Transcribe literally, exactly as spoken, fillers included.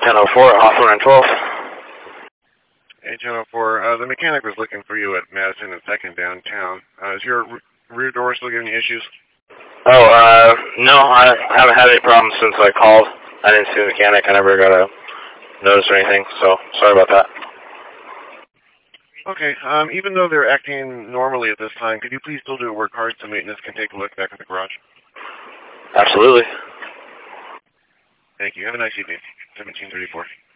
ten oh four, Hawthorne and twelve. Hey, ten oh four, uh, the mechanic was looking for you at Madison and second downtown. Uh, is your rear door still giving you issues? Oh, uh, no, I haven't had any problems since I called. I didn't see the mechanic. I never got a notice or anything, so sorry about that. Okay, um, even though they're acting normally at this time, could you please still do a work hard so maintenance can take a look back at the garage? Absolutely. Thank you. Have a nice evening. seventeen thirty-four.